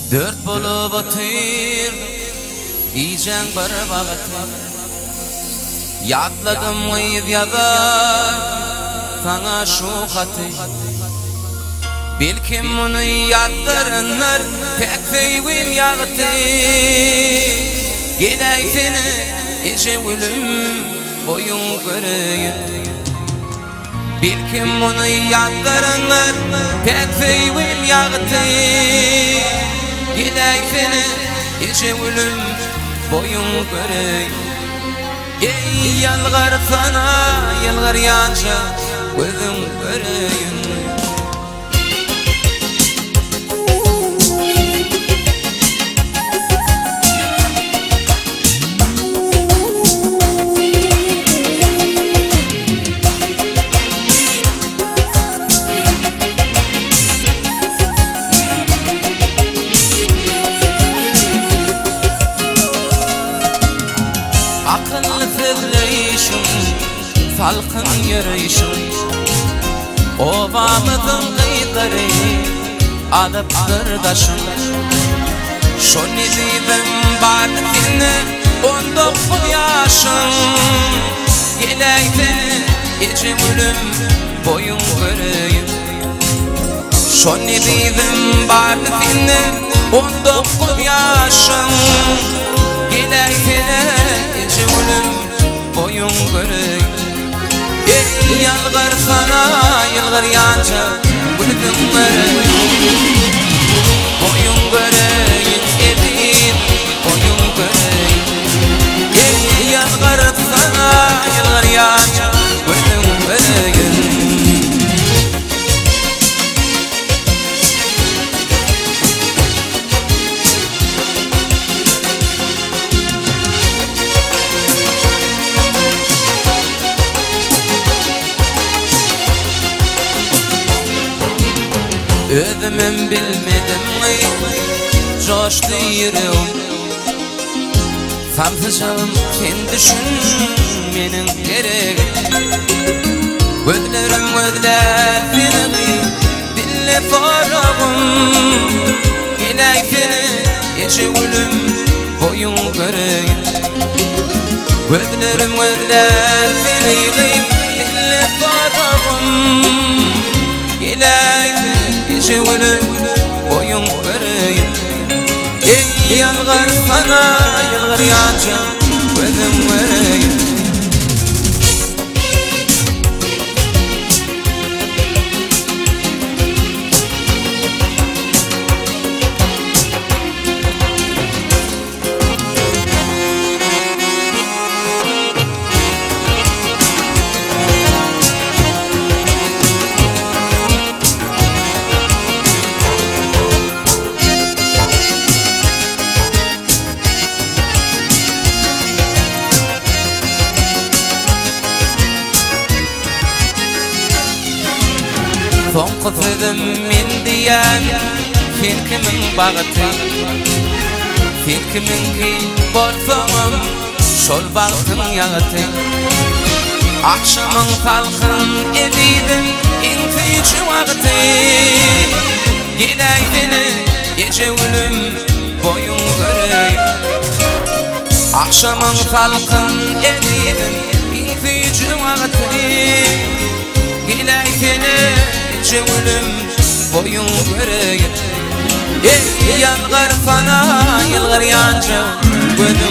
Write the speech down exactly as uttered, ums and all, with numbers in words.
Dört bolup otyr ijen bir bagty Yatladım ýyz ýazar sana şu haty Belkim muny ýazdyrynlar pek seýwim ýagty Gelay seni eje ölüm boyun göreýin Belkim muny ýazdyrynlar pek seýwim ýagty Gelay seni eje ölüm boyun göreýin Ey yalgar sana yalgar yanca gözüm göreýin Salkın yürüyüşüm Obamızın kıyıları Alıp kırdaşım Şon izim var seni On dokuz yaşım Gelay seni Ece ölüm boyun göreyim Şon izim var seni On dokuz yaşım Gelay seni Ece ölüm boyun göreyim Ey yalgar sana yalgar yanca Gülgün göreyin Boyun göreyin edin Boyun göreyin Ey yalgar sana yalgar yanca Gülgün göreyin Özümün bilmedim mi coştu yüreğim Samsızım sen düşün menin gereğim Gözlerim gözler seni dille farağım Gelay seni eşe ölüm boyun göreyim Gözlerim gözler seni dille farağım Gelay seni eşe ölüm boyun göreyim Ey yalgar sana yalgar yanca gözüm göreyim Son kızım min diyen Sen kimin bagty Sen kimin ki borsam Şol bagtın ýagty Akşamın salkın edidin intiçi wagty Gelay seni eje ölüm boyun göreyim Akşamın salkın edidin intiçi wagty Gelay seni eje ölüm boyun göreyim Ey yalgar sana yalgar yanca gözüm